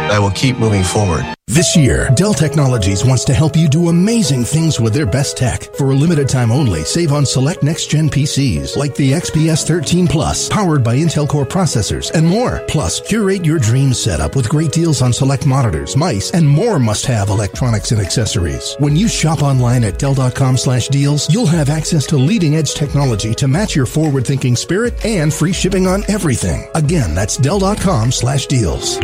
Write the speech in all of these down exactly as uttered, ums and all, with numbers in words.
I will keep moving forward. This year, Dell Technologies wants to help you do amazing things with their best tech. For a limited time only, save on select next-gen P Cs like the X P S thirteen Plus, powered by Intel Core processors, and more. Plus, curate your dream setup with great deals on select monitors, mice, and more must-have electronics and accessories. When you shop online at Dell.com slash deals, you'll have access to leading-edge technology to match your forward-thinking spirit and free shipping on everything. Again, that's Dell.com slash deals.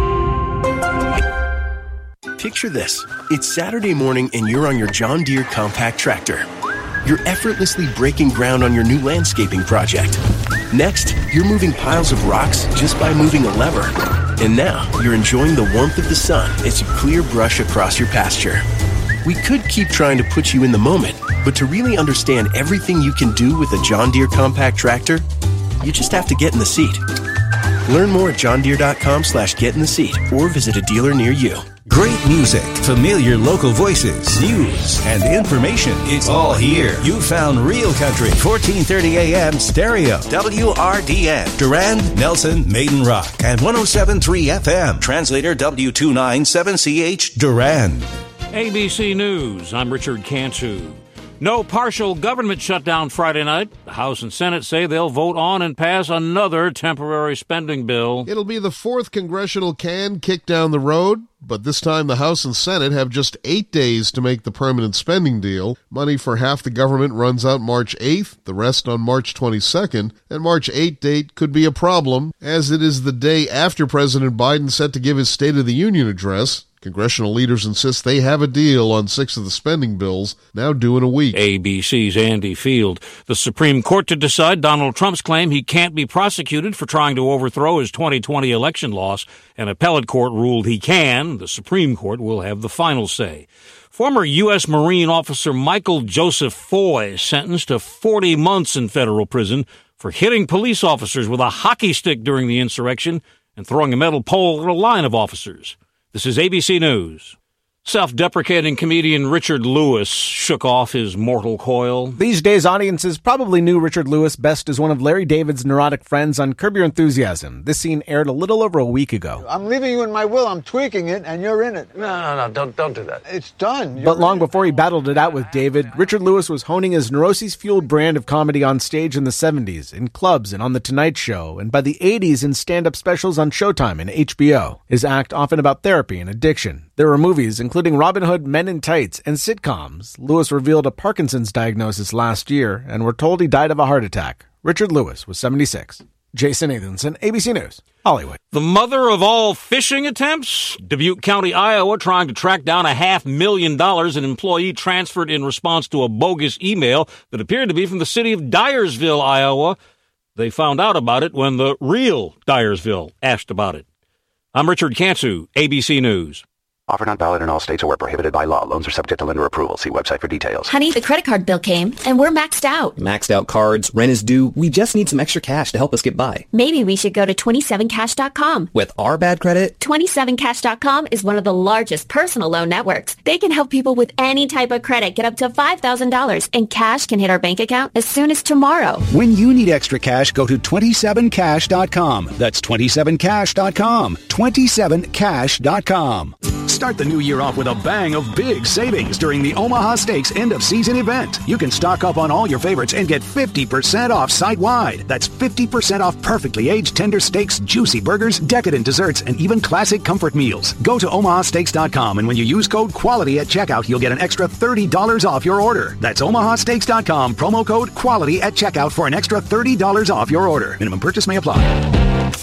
Picture this. It's Saturday morning and you're on your John Deere compact tractor. You're effortlessly breaking ground on your new landscaping project. Next, you're moving piles of rocks just by moving a lever. And now, you're enjoying the warmth of the sun as you clear brush across your pasture. We could keep trying to put you in the moment, but to really understand everything you can do with a John Deere compact tractor, you just have to get in the seat. Learn more at johndeere.com slash get in the seat or visit a dealer near you. Great music, familiar local voices, news, and information. It's all here. You found Real Country, fourteen thirty a.m. stereo. W R D N, Durand, Nelson, Maiden Rock, and one oh seven point three F M. Translator W two ninety-seven C H, Durand. A B C News, I'm Richard Cantu. No partial government shutdown Friday night. The House and Senate say they'll vote on and pass another temporary spending bill. It'll be the fourth congressional can kicked down the road, but this time the House and Senate have just eight days to make the permanent spending deal. Money for half the government runs out March eighth, the rest on March twenty-second, and March eighth date could be a problem, as it is the day after President Biden set to give his State of the Union address. Congressional leaders insist they have a deal on six of the spending bills, now due in a week. A B C's Andy Field. The Supreme Court to decide Donald Trump's claim he can't be prosecuted for trying to overthrow his twenty twenty election loss. An appellate court ruled he can. The Supreme Court will have the final say. Former U S Marine officer Michael Joseph Foy sentenced to forty months in federal prison for hitting police officers with a hockey stick during the insurrection and throwing a metal pole at a line of officers. This is A B C News. Self-deprecating comedian Richard Lewis shook off his mortal coil. These days, audiences probably knew Richard Lewis best as one of Larry David's neurotic friends on Curb Your Enthusiasm. This scene aired a little over a week ago. I'm leaving you in my will. I'm tweaking it, and you're in it. No, no, no, don't don't do that. It's done. You're but long before he battled it out with David, Richard Lewis was honing his neuroses-fueled brand of comedy on stage in the seventies, in clubs and on The Tonight Show, and by the eighties in stand-up specials on Showtime and H B O. His act often about therapy and addiction. There were movies, including Robin Hood, Men in Tights, and sitcoms. Lewis revealed a Parkinson's diagnosis last year, and we're told he died of a heart attack. Richard Lewis was seventy-six. Jason Nathanson, A B C News, Hollywood. The mother of all phishing attempts? Dubuque County, Iowa, trying to track down a half million dollars an employee transferred in response to a bogus email that appeared to be from the city of Dyersville, Iowa. They found out about it when the real Dyersville asked about it. I'm Richard Cantu, A B C News. Offer not valid in all states or where prohibited by law. Loans are subject to lender approval. See website for details. Honey, the credit card bill came, and we're maxed out. Maxed out cards, rent is due. We just need some extra cash to help us get by. Maybe we should go to twenty-seven cash dot com. With our bad credit? twenty-seven cash dot com is one of the largest personal loan networks. They can help people with any type of credit get up to five thousand dollars, and cash can hit our bank account as soon as tomorrow. When you need extra cash, go to twenty-seven cash dot com. That's twenty-seven cash dot com. twenty-seven cash dot com. Start the new year off with a bang of big savings during the Omaha Steaks end-of-season event. You can stock up on all your favorites and get fifty percent off site-wide. That's fifty percent off perfectly aged tender steaks, juicy burgers, decadent desserts, and even classic comfort meals. Go to omaha steaks dot com, and when you use code QUALITY at checkout, you'll get an extra thirty dollars off your order. That's omaha steaks dot com, promo code QUALITY at checkout for an extra thirty dollars off your order. Minimum purchase may apply.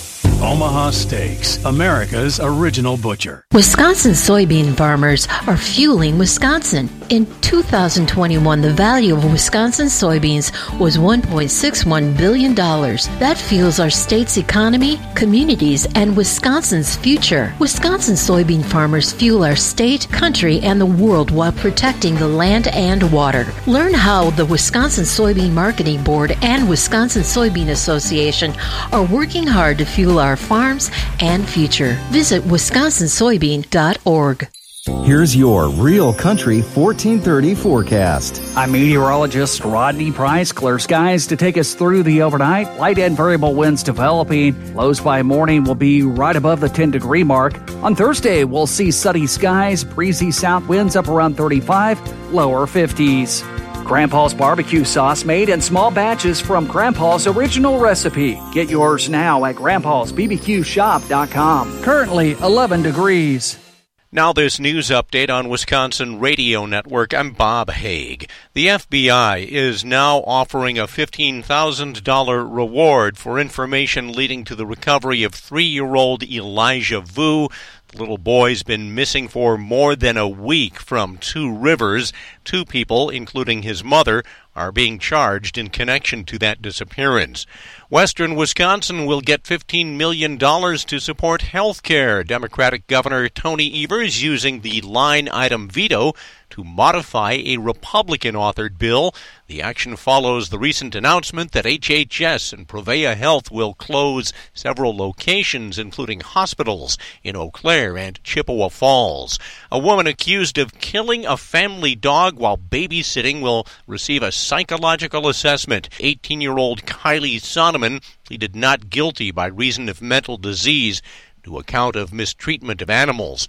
Omaha Steaks, America's original butcher. Wisconsin soybean farmers are fueling Wisconsin. In two thousand twenty-one, the value of Wisconsin soybeans was one point six one billion dollars. That fuels our state's economy, communities, and Wisconsin's future. Wisconsin soybean farmers fuel our state, country, and the world while protecting the land and water. Learn how the Wisconsin Soybean Marketing Board and Wisconsin Soybean Association are working hard to fuel our farms and future. Visit wisconsin soybean dot org. Here's your Real Country fourteen thirty forecast. I'm meteorologist Rodney Price. Clear skies to take us through the overnight. Light and variable winds developing. Lows by morning will be right above the ten degree mark. On Thursday, we'll see sunny skies, breezy south winds up around thirty-five, lower fifties. Grandpa's barbecue sauce made in small batches from Grandpa's original recipe. Get yours now at grandpas b b q shop dot com. Currently eleven degrees. Now this news update on Wisconsin Radio Network. I'm Bob Haig. The F B I is now offering a fifteen thousand dollars reward for information leading to the recovery of three-year-old Elijah Vu. The little boy's been missing for more than a week from Two Rivers. Two people, including his mother, are being charged in connection to that disappearance. Western Wisconsin will get fifteen million dollars to support health care. Democratic Governor Tony Evers using the line item veto to modify a Republican-authored bill. The action follows the recent announcement that H H S and Provea Health will close several locations, including hospitals in Eau Claire and Chippewa Falls. A woman accused of killing a family dog while babysitting will receive a psychological assessment. eighteen-year-old Kylie Sonneman pleaded not guilty by reason of mental disease to a count of mistreatment of animals.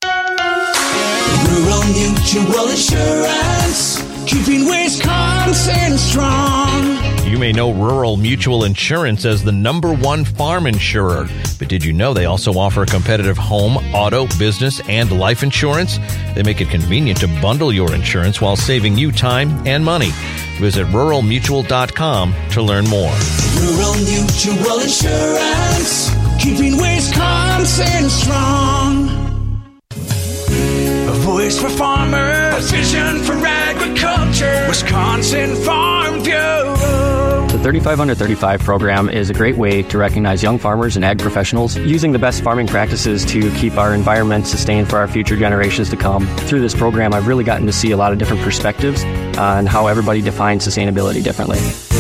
Rural Mutual Insurance, keeping Wisconsin strong. You may know Rural Mutual Insurance as the number one farm insurer, but did you know they also offer competitive home, auto, business, and life insurance? They make it convenient to bundle your insurance while saving you time and money. Visit rural mutual dot com to learn more. Rural Mutual Insurance, keeping Wisconsin strong. A voice for farmers, a vision for agriculture, Wisconsin Farm Bureau. The thirty-five under thirty-five program is a great way to recognize young farmers and ag professionals using the best farming practices to keep our environment sustained for our future generations to come. Through this program, I've really gotten to see a lot of different perspectives on how everybody defines sustainability differently.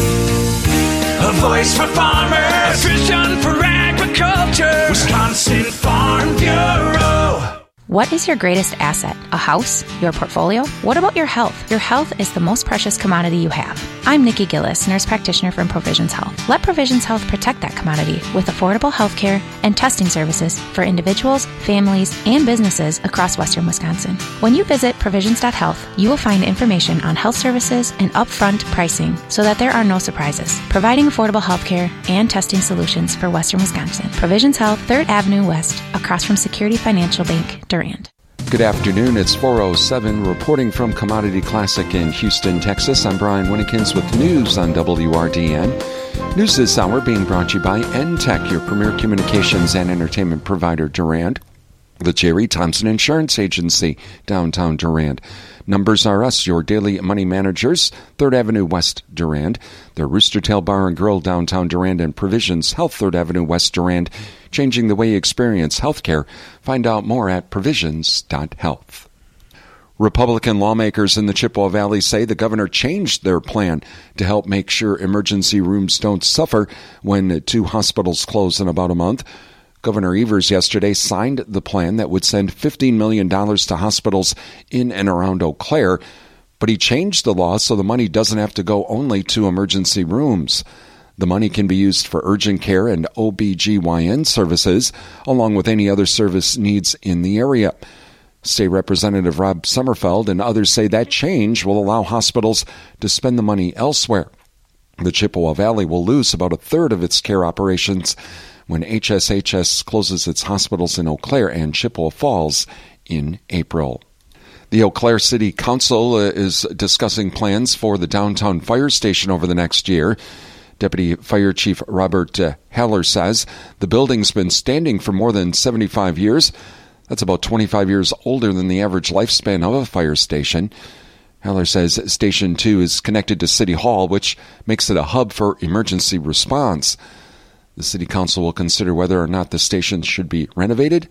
A voice for farmers, a vision for agriculture, Wisconsin Farm Bureau. What is your greatest asset? A house? Your portfolio? What about your health? Your health is the most precious commodity you have. I'm Nikki Gillis, nurse practitioner from Provisions Health. Let Provisions Health protect that commodity with affordable health care and testing services for individuals, families, and businesses across western Wisconsin. When you visit provisions dot health, you will find information on health services and upfront pricing so that there are no surprises. Providing affordable health care and testing solutions for western Wisconsin. Provisions Health, third Avenue West, across from Security Financial Bank, Durant. Good afternoon. It's four oh seven, reporting from Commodity Classic in Houston, Texas. I'm Brian Winnekins with news on W R D N. News this hour being brought to you by N Tech, your premier communications and entertainment provider, Durand. The Jerry Thompson Insurance Agency, downtown Durand. Numbers R Us, your daily money managers, third Avenue West, Durand. The Rooster Tail Bar and Grill, downtown Durand, and Provisions Health, third Avenue West, Durand, changing the way you experience healthcare. Find out more at provisions dot health. Republican lawmakers in the Chippewa Valley say the governor changed their plan to help make sure emergency rooms don't suffer when two hospitals close in about a month. Governor Evers yesterday signed the plan that would send fifteen million dollars to hospitals in and around Eau Claire, but he changed the law so the money doesn't have to go only to emergency rooms. The money can be used for urgent care and O B G Y N services, along with any other service needs in the area. State Representative Rob Sommerfeld and others say that change will allow hospitals to spend the money elsewhere. The Chippewa Valley will lose about a third of its care operations when H S H S closes its hospitals in Eau Claire and Chippewa Falls in April. The Eau Claire City Council is discussing plans for the downtown fire station over the next year. Deputy Fire Chief Robert uh, Haller says the building's been standing for more than seventy-five years. That's about twenty-five years older than the average lifespan of a fire station. Haller says Station two is connected to City Hall, which makes it a hub for emergency response. The City Council will consider whether or not the station should be renovated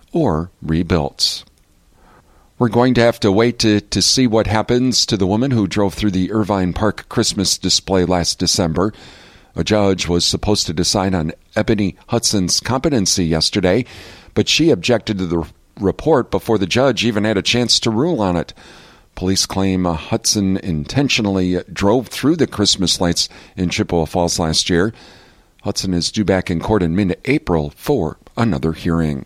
or rebuilt. We're going to have to wait to, to see what happens to the woman who drove through the Irvine Park Christmas display last December. A judge was supposed to decide on Ebony Hudson's competency yesterday, but she objected to the report before the judge even had a chance to rule on it. Police claim uh, Hudson intentionally drove through the Christmas lights in Chippewa Falls last year. Hudson is due back in court in mid-April for another hearing.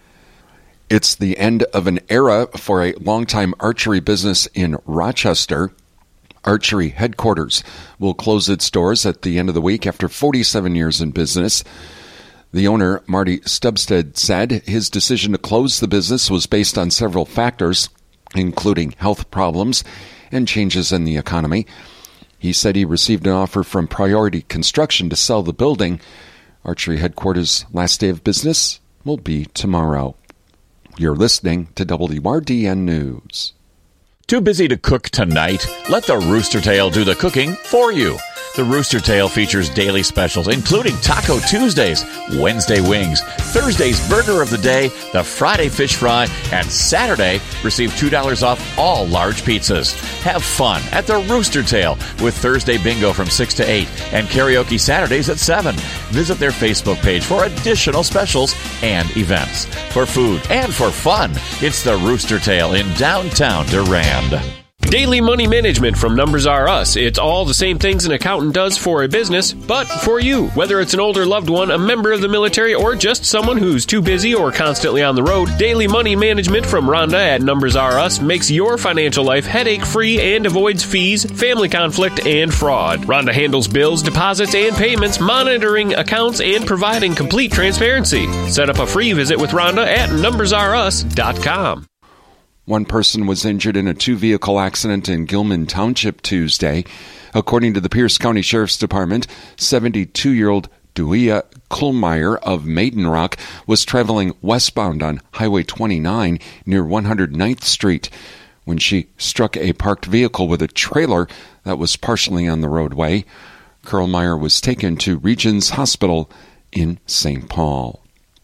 It's the end of an era for a longtime archery business in Rochester. Archery headquarters will close its doors at the end of the week after forty-seven years in business. The owner, Marty Stubstead, said his decision to close the business was based on several factors, including health problems and changes in the economy. He said he received an offer from Priority Construction to sell the building. Archery headquarters' last day of business will be tomorrow. You're listening to W R D N News. Too busy to cook tonight? Let the Rooster Tail do the cooking for you. The Rooster Tail features daily specials, including Taco Tuesdays, Wednesday wings, Thursday's Burger of the Day, the Friday Fish Fry, and Saturday, receive two dollars off all large pizzas. Have fun at the Rooster Tail with Thursday Bingo from six to eight and Karaoke Saturdays at seven. Visit their Facebook page for additional specials and events. For food and for fun, it's the Rooster Tail in downtown Durand. Daily money management from Numbers R Us. It's all the same things an accountant does for a business, but for you. Whether it's an older loved one, a member of the military, or just someone who's too busy or constantly on the road, daily money management from Rhonda at Numbers R Us makes your financial life headache-free and avoids fees, family conflict, and fraud. Rhonda handles bills, deposits, and payments, monitoring accounts, and providing complete transparency. Set up a free visit with Rhonda at numbers r us dot com. One person was injured in a two-vehicle accident in Gilman Township Tuesday. According to the Pierce County Sheriff's Department, seventy-two-year-old Duia Kuhlmeyer of Maiden Rock was traveling westbound on Highway twenty-nine near one hundred ninth Street when she struck a parked vehicle with a trailer that was partially on the roadway. Kuhlmeyer was taken to Regions Hospital in Saint Paul.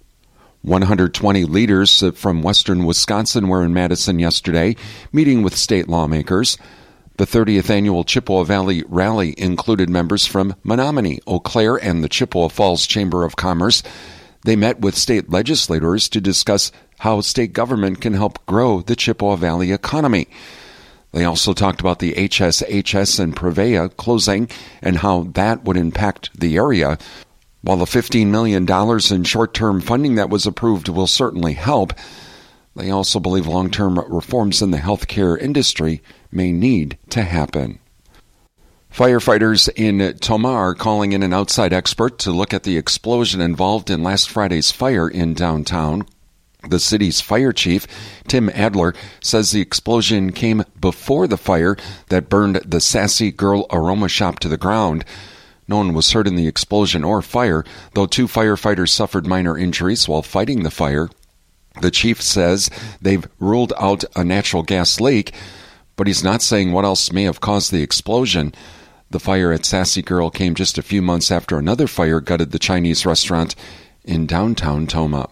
one hundred twenty leaders from western Wisconsin were in Madison yesterday, meeting with state lawmakers. The thirtieth annual Chippewa Valley Rally included members from Menominee, Eau Claire, and the Chippewa Falls Chamber of Commerce. They met with state legislators to discuss how state government can help grow the Chippewa Valley economy. They also talked about the H S H S and Prevea closing and how that would impact the area. While the fifteen million dollars in short-term funding that was approved will certainly help, they also believe long-term reforms in the healthcare industry may need to happen. Firefighters in Tomah are calling in an outside expert to look at the explosion involved in last Friday's fire in downtown. The city's fire chief, Tim Adler, says the explosion came before the fire that burned the Sassy Girl Aroma Shop to the ground. No one was hurt in the explosion or fire, though two firefighters suffered minor injuries while fighting the fire. The chief says they've ruled out a natural gas leak, but he's not saying what else may have caused the explosion. The fire at Sassy Girl came just a few months after another fire gutted the Chinese restaurant in downtown Tomah.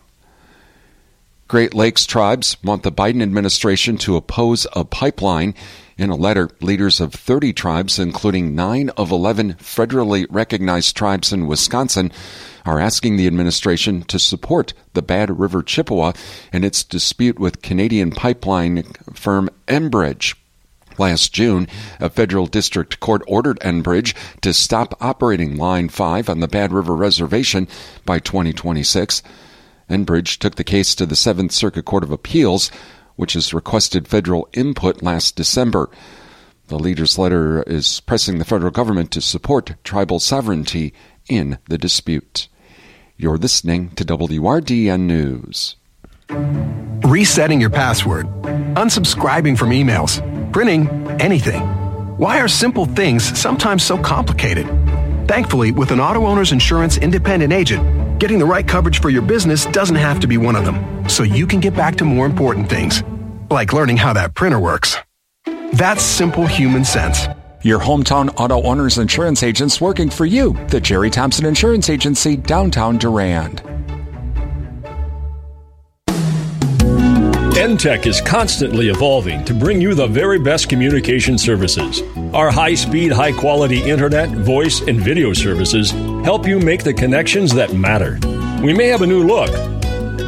Great Lakes tribes want the Biden administration to oppose a pipeline. In a letter, leaders of thirty tribes, including nine of eleven federally recognized tribes in Wisconsin, are asking the administration to support the Bad River Chippewa and its dispute with Canadian pipeline firm Enbridge. Last June, a federal district court ordered Enbridge to stop operating Line five on the Bad River Reservation by twenty twenty-six. Enbridge took the case to the Seventh Circuit Court of Appeals, which has requested federal input last December. The leader's letter is pressing the federal government to support tribal sovereignty in the dispute. You're listening to W R D N News. Resetting your password, unsubscribing from emails, printing anything. Why are simple things sometimes so complicated? Thankfully, with an Auto Owners Insurance independent agent, getting the right coverage for your business doesn't have to be one of them, so you can get back to more important things, like learning how that printer works. That's simple human sense. Your hometown Auto Owners Insurance agents working for you. The Jerry Thompson Insurance Agency, downtown Durand. N T E C is constantly evolving to bring you the very best communication services. Our high-speed, high-quality internet, voice, and video services help you make the connections that matter. We may have a new look,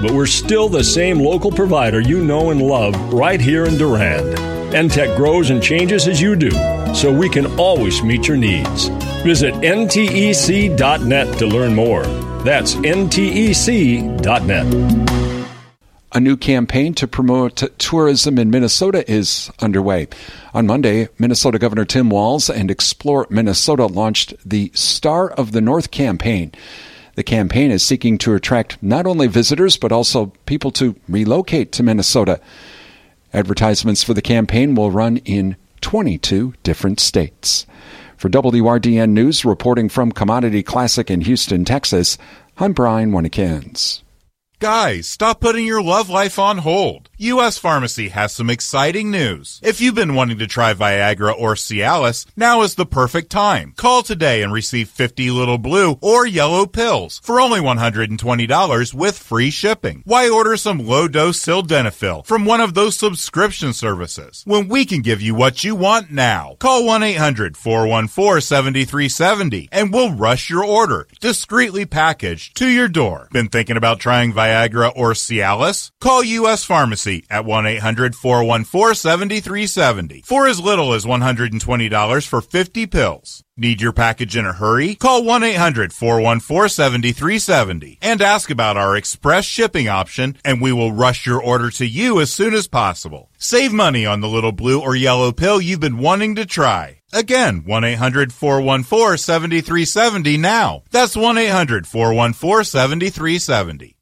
but we're still the same local provider you know and love right here in Durand. N Tech grows and changes as you do, so we can always meet your needs. Visit N T E C dot net to learn more. That's N T E C dot net. A new campaign to promote tourism in Minnesota is underway. On Monday, Minnesota Governor Tim Walz and Explore Minnesota launched the Star of the North campaign. The campaign is seeking to attract not only visitors, but also people to relocate to Minnesota. Advertisements for the campaign will run in twenty-two different states. For W R D N News, reporting from Commodity Classic in Houston, Texas, I'm Brian Winnikins. Guys, stop putting your love life on hold. U S Pharmacy has some exciting news. If you've been wanting to try Viagra or Cialis, now is the perfect time. Call today and receive fifty little blue or yellow pills for only one hundred twenty dollars with free shipping. Why order some low-dose sildenafil from one of those subscription services when we can give you what you want now? Call one eight hundred four one four seven three seven zero and we'll rush your order, discreetly packaged, to your door. Been thinking about trying Viagra or Cialis? Call U S Pharmacy at one eight hundred four one four seven three seven zero for as little as one hundred twenty dollars for fifty pills. Need your package in a hurry? Call one eight hundred four one four seven three seven zero and ask about our express shipping option, and we will rush your order to you as soon as possible. Save money on the little blue or yellow pill you've been wanting to try. Again, one eight hundred four one four seven three seven zero now. That's one eight hundred four one four seven three seven zero.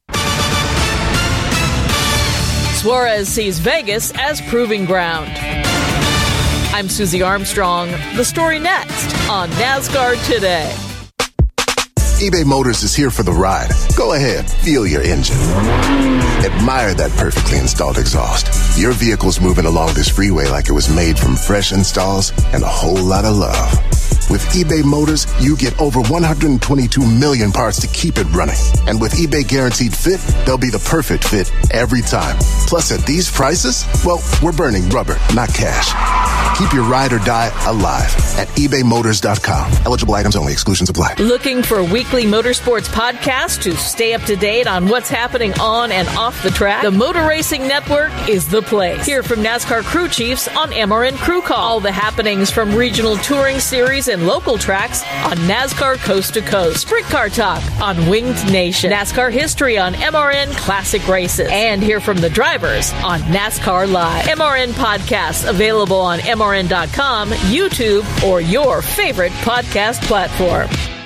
Suarez sees Vegas as proving ground. I'm Susie Armstrong. The story next on NASCAR Today. eBay Motors is here for the ride. Go ahead, feel your engine. Admire that perfectly installed exhaust. Your vehicle's moving along this freeway like it was made from fresh installs and a whole lot of love. With eBay Motors, you get over one hundred twenty-two million parts to keep it running. And with eBay Guaranteed Fit, they'll be the perfect fit every time. Plus, at these prices, well, we're burning rubber, not cash. Keep your ride or die alive at ebay motors dot com. Eligible items only. Exclusions apply. Looking for a weekly motorsports podcast to stay up to date on what's happening on and off the track? The Motor Racing Network is the place. Hear from NASCAR crew chiefs on M R N Crew Call. All the happenings from regional touring series and local tracks on NASCAR Coast to Coast. Sprint Car Talk on Winged Nation. NASCAR history on M R N Classic Races. And hear from the drivers on NASCAR Live. M R N podcasts available on M R N dot com, YouTube, or your favorite podcast platform.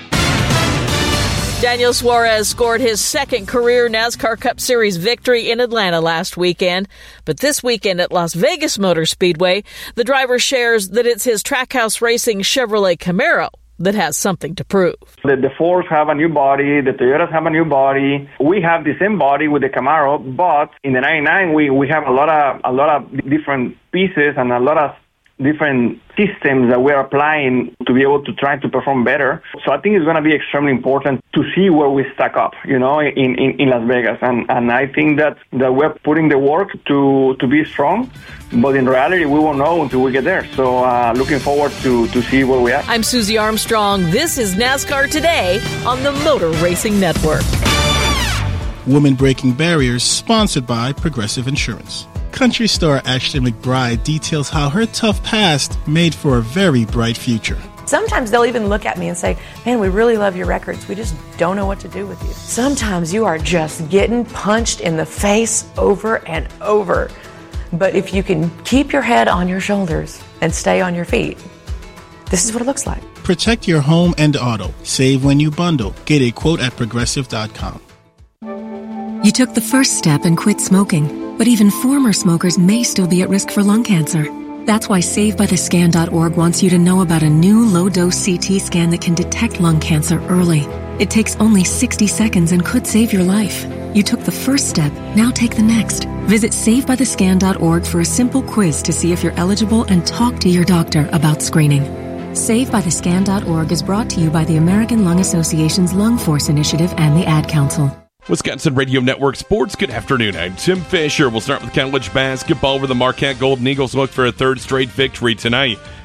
Daniel Suarez scored his second career NASCAR Cup Series victory in Atlanta last weekend. But this weekend at Las Vegas Motor Speedway, the driver shares that it's his Trackhouse Racing Chevrolet Camaro that has something to prove. The, the Fords have a new body, the Toyotas have a new body. We have the same body with the Camaro, but in the ninety-nine we, we have a lot of a lot of different pieces and a lot of different systems that we're applying to be able to try to perform better. So I think it's going to be extremely important to see where we stack up, you know, in, in, in Las Vegas. And, and I think that, that we're putting the work to, to be strong, but in reality, we won't know until we get there. So uh, looking forward to, to see where we are. I'm Susie Armstrong. This is NASCAR Today on the Motor Racing Network. Women Breaking Barriers, sponsored by Progressive Insurance. Country star Ashley McBryde details how her tough past made for a very bright future. Sometimes they'll even look at me and say, man, we really love your records. We just don't know what to do with you. Sometimes you are just getting punched in the face over and over. But if you can keep your head on your shoulders and stay on your feet, this is what it looks like. Protect your home and auto. Save when you bundle. Get a quote at progressive dot com. You took the first step and quit smoking, but even former smokers may still be at risk for lung cancer. That's why save by the scan dot org wants you to know about a new low-dose C T scan that can detect lung cancer early. It takes only sixty seconds and could save your life. You took the first step, now take the next. Visit save by the scan dot org for a simple quiz to see if you're eligible and talk to your doctor about screening. save by the scan dot org is brought to you by the American Lung Association's Lung Force Initiative and the Ad Council. Wisconsin Radio Network Sports. Good afternoon. I'm Tim Fisher. We'll start with college basketball where the Marquette Golden Eagles look for a third straight victory tonight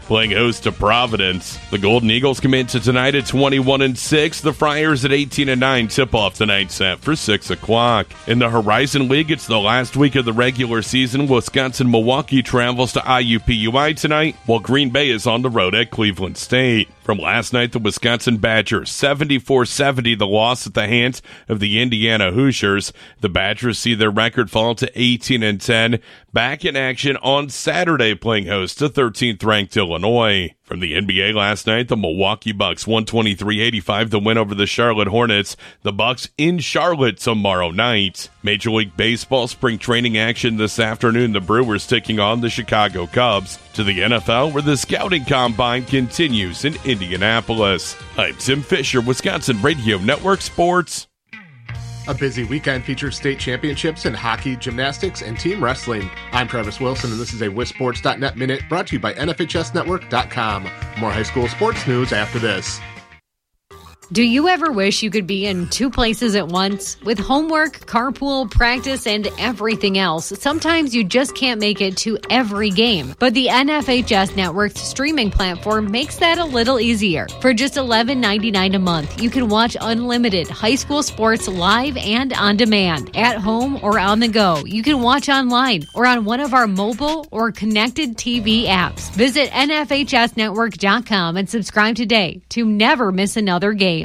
playing host to Providence. The Golden Eagles come into tonight at twenty-one and six. The Friars at eighteen and nine. Tip-off tonight set for six o'clock. In the Horizon League, it's the last week of the regular season. Wisconsin-Milwaukee travels to I U P U I tonight, while Green Bay is on the road at Cleveland State. From last night, the Wisconsin Badgers, seventy-four seventy, the loss at the hands of the Indiana Hoosiers. The Badgers see their record fall to eighteen and ten. Back in action on Saturday, playing host to thirteenth ranked Illinois. From the N B A last night, the Milwaukee Bucks one twenty-three eighty-five, the win over the Charlotte Hornets. The Bucks in Charlotte tomorrow night. Major League Baseball spring training action this afternoon. The Brewers taking on the Chicago Cubs. To the N F L, where the scouting combine continues in Indianapolis. I'm Tim Fisher, Wisconsin Radio Network Sports. A busy weekend features state championships in hockey, gymnastics, and team wrestling. I'm Travis Wilson, and this is a Wisports dot net Minute brought to you by N F H S network dot com. More high school sports news after this. Do you ever wish you could be in two places at once? With homework, carpool, practice, and everything else, sometimes you just can't make it to every game. But the N F H S Network's streaming platform makes that a little easier. For just eleven ninety-nine a month, you can watch unlimited high school sports live and on demand, at home or on the go. You can watch online or on one of our mobile or connected T V apps. Visit N F H S network dot com and subscribe today to never miss another game.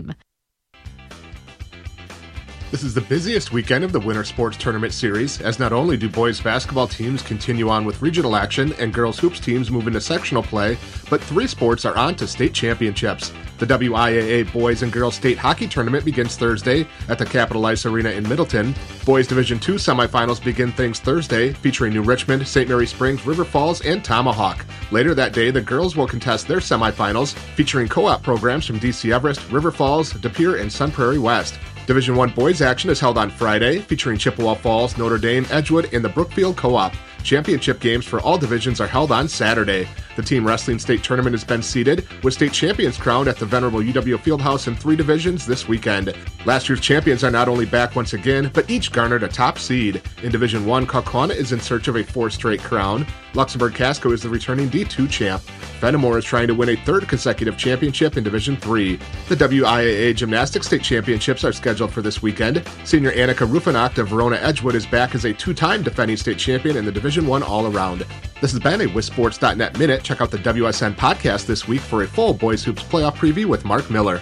This is the busiest weekend of the Winter Sports Tournament Series, as not only do boys basketball teams continue on with regional action and girls hoops teams move into sectional play, but three sports are on to state championships. The W I A A Boys and Girls State Hockey Tournament begins Thursday at the Capital Ice Arena in Middleton. Boys Division two semifinals begin things Thursday, featuring New Richmond, Saint Mary Springs, River Falls, and Tomahawk. Later that day, the girls will contest their semifinals, featuring co-op programs from D C Everest, River Falls, De Pere, and Sun Prairie West. Division one boys action is held on Friday, featuring Chippewa Falls, Notre Dame, Edgewood, and the Brookfield Co-op. Championship games for all divisions are held on Saturday. The team wrestling state tournament has been seeded, with state champions crowned at the venerable U W Fieldhouse in three divisions this weekend. Last year's champions are not only back once again, but each garnered a top seed. In Division one, Kaukauna is in search of a fourth straight crown. Luxembourg-Casco is the returning D two champ. Fenimore is trying to win a third consecutive championship in Division three. The W I A A Gymnastics State Championships are scheduled for this weekend. Senior Annika Rufinach of Verona Edgewood is back as a two-time defending state champion in the Division one all-around. This has been a Wisports dot net Minute. Check out the W S N podcast this week for a full Boys Hoops playoff preview with Mark Miller.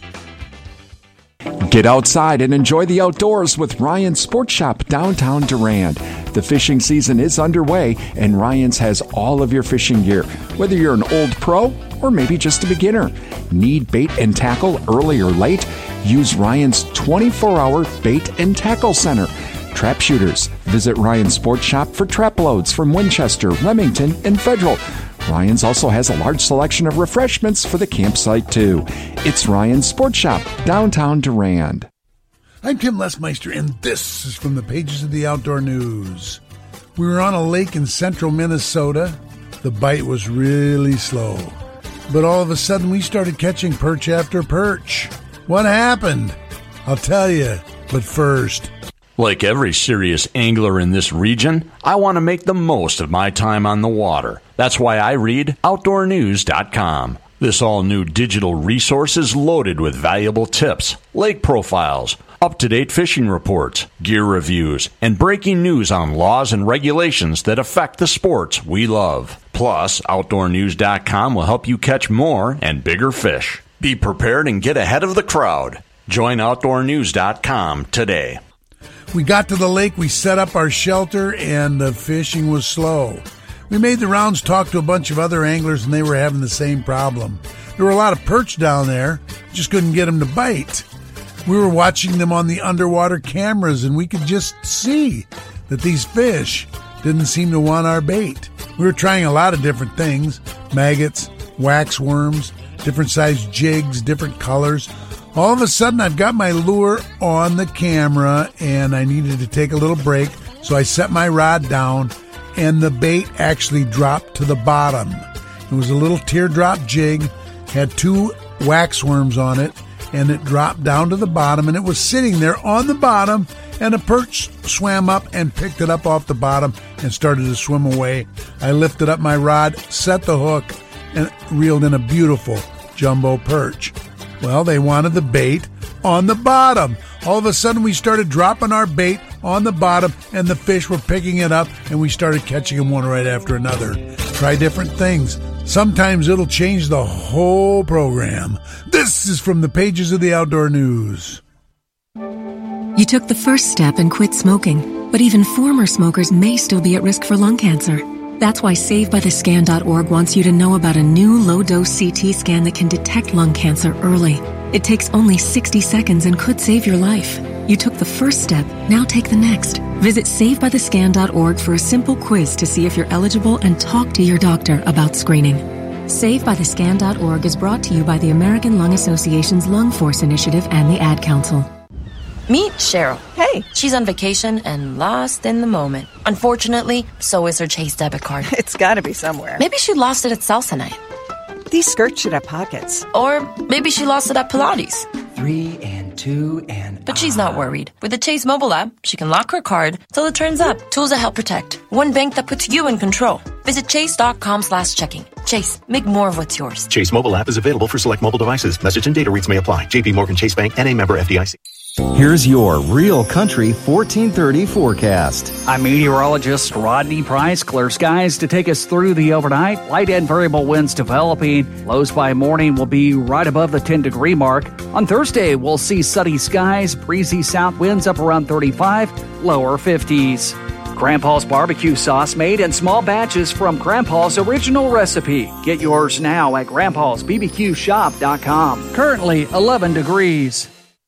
Get outside and enjoy the outdoors with Ryan's Sports Shop downtown Durand. The fishing season is underway, and Ryan's has all of your fishing gear, whether you're an old pro or maybe just a beginner. Need bait and tackle early or late? Use Ryan's twenty-four hour bait and tackle center. Trap shooters, visit Ryan's Sports Shop for trap loads from Winchester, Remington, and Federal. Ryan's also has a large selection of refreshments for the campsite, too. It's Ryan's Sports Shop, downtown Durand. I'm Tim Lesmeister, and this is from the pages of the Outdoor News. We were on a lake in central Minnesota. The bite was really slow. But all of a sudden, we started catching perch after perch. What happened? I'll tell you, but first... Like every serious angler in this region, I want to make the most of my time on the water. That's why I read outdoor news dot com. This all-new digital resource is loaded with valuable tips, lake profiles, up-to-date fishing reports, gear reviews, and breaking news on laws and regulations that affect the sports we love. Plus, outdoor news dot com will help you catch more and bigger fish. Be prepared and get ahead of the crowd. Join outdoor news dot com today. We got to the lake, we set up our shelter, and the fishing was slow. We made the rounds, talked to a bunch of other anglers, and they were having the same problem. There were a lot of perch down there, just couldn't get them to bite. We were watching them on the underwater cameras, and we could just see that these fish didn't seem to want our bait. We were trying a lot of different things, maggots, wax worms, different sized jigs, different colors. All of a sudden, I've got my lure on the camera, and I needed to take a little break, so I set my rod down, and the bait actually dropped to the bottom. It was a little teardrop jig, had two wax worms on it, and it dropped down to the bottom, and it was sitting there on the bottom, and a perch swam up and picked it up off the bottom and started to swim away. I lifted up my rod, set the hook, and reeled in a beautiful jumbo perch. Well, they wanted the bait on the bottom. All of a sudden, we started dropping our bait on the bottom, and the fish were picking it up, and we started catching them one right after another. Try different things. Sometimes it'll change the whole program. This is from the pages of the Outdoor News. You took the first step and quit smoking, but even former smokers may still be at risk for lung cancer. That's why Save By The Scan dot org wants you to know about a new low-dose C T scan that can detect lung cancer early. It takes only sixty seconds and could save your life. You took the first step, now take the next. Visit Save By The Scan dot org for a simple quiz to see if you're eligible and talk to your doctor about screening. Save By The Scan dot org is brought to you by the American Lung Association's Lung Force Initiative and the Ad Council. Meet Cheryl. Hey. She's on vacation and lost in the moment. Unfortunately, so is her Chase debit card. It's gotta be somewhere. Maybe she lost it at salsa night. These skirts should have pockets. Or maybe she lost it at Pilates. Three and two and... But she's not worried. With the Chase mobile app, she can lock her card till it turns up. Tools that help protect. One bank that puts you in control. Visit chase.com slash checking. Chase, make more of what's yours. Chase mobile app is available for select mobile devices. Message and data rates may apply. J P Morgan Chase Bank, N A member F D I C. Here's your Real Country fourteen thirty forecast. I'm meteorologist Rodney Price. Clear skies to take us through the overnight. Light and variable winds developing. Lows by morning will be right above the ten degree mark. On Thursday, we'll see sunny skies, breezy south winds up around thirty-five, lower fifties. Grandpa's barbecue sauce made in small batches from Grandpa's original recipe. Get yours now at grandpas b b q shop dot com. Currently eleven degrees.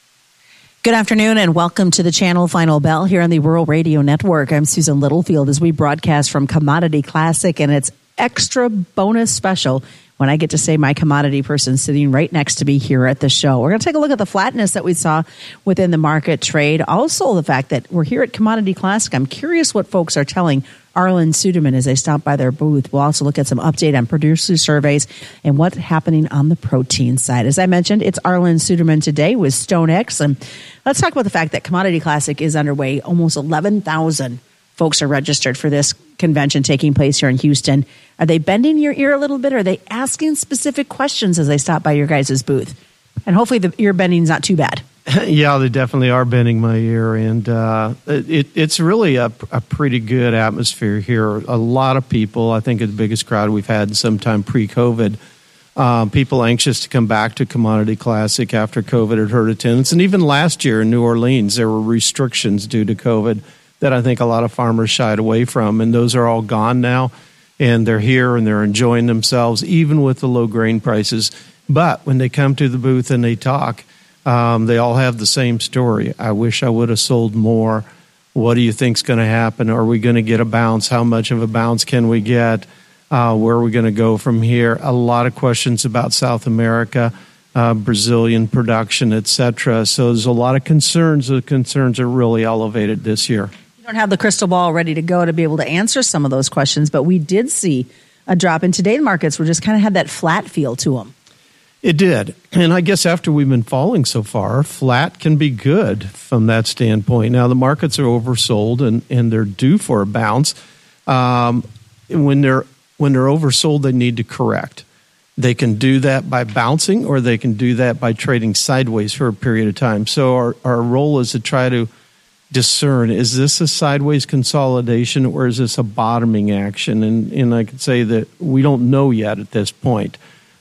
Good afternoon and welcome to the Channel Final Bell here on the Rural Radio Network. I'm Susan Littlefield as we broadcast from Commodity Classic and its extra bonus special when I get to say my commodity person sitting right next to me here at the show. We're going to take a look at the flatness that we saw within the market trade. Also the fact that we're here at Commodity Classic. I'm curious what folks are telling Arlan Suderman as they stop by their booth. We'll also look at some update on producer surveys and what's happening on the protein side. As I mentioned, it's Arlan Suderman today with StoneX. And let's talk about the fact that Commodity Classic is underway. Almost eleven thousand folks are registered for this convention taking place here in Houston. Are they bending your ear a little bit? Or are they asking specific questions as they stop by your guys' booth? And hopefully the ear bending is not too bad. Yeah, they definitely are bending my ear, and uh, it, it's really a, a pretty good atmosphere here. A lot of people, I think, it's the biggest crowd we've had in some time pre-COVID. Um, people anxious to come back to Commodity Classic after COVID had hurt attendance. And even last year in New Orleans, there were restrictions due to COVID that I think a lot of farmers shied away from, and those are all gone now. And they're here, and they're enjoying themselves, even with the low grain prices. But when they come to the booth and they talk, Um, they all have the same story. I wish I would have sold more. What do you think's going to happen? Are we going to get a bounce? How much of a bounce can we get? Uh, where are we going to go from here? A lot of questions about South America, uh, Brazilian production, et cetera. So there's a lot of concerns. The concerns are really elevated this year. You don't have the crystal ball ready to go to be able to answer some of those questions, but we did see a drop in today's markets. We just kind of had that flat feel to them. It did. And I guess after we've been falling so far, flat can be good from that standpoint. Now, the markets are oversold and, and they're due for a bounce. Um, when they're when they're oversold, they need to correct. They can do that by bouncing, or they can do that by trading sideways for a period of time. So our, our role is to try to discern, is this a sideways consolidation or is this a bottoming action? And, and I could say that we don't know yet at this point.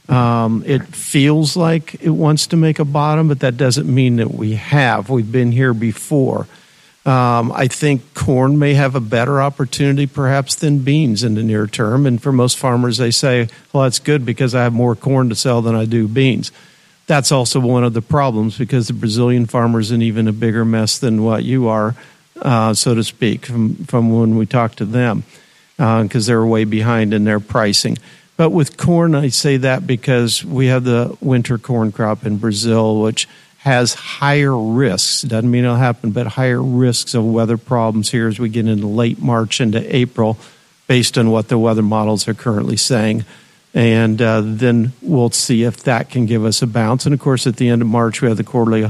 Um, it feels like it wants to make a bottom, but that doesn't mean that we have. We've been here before. Um, I think corn may have a better opportunity perhaps than beans in the near term. And for most farmers, they say, well, that's good because I have more corn to sell than I do beans. That's also one of the problems because the Brazilian farmer's in even a bigger mess than what you are, uh, so to speak, from, from when we talk to them because uh, they're way behind in their pricing. But with corn, I say that because we have the winter corn crop in Brazil, which has higher risks. Doesn't mean it'll happen, but higher risks of weather problems here as we get into late March into April, based on what the weather models are currently saying. And uh, then we'll see if that can give us a bounce. And, of course, at the end of March, we have the quarterly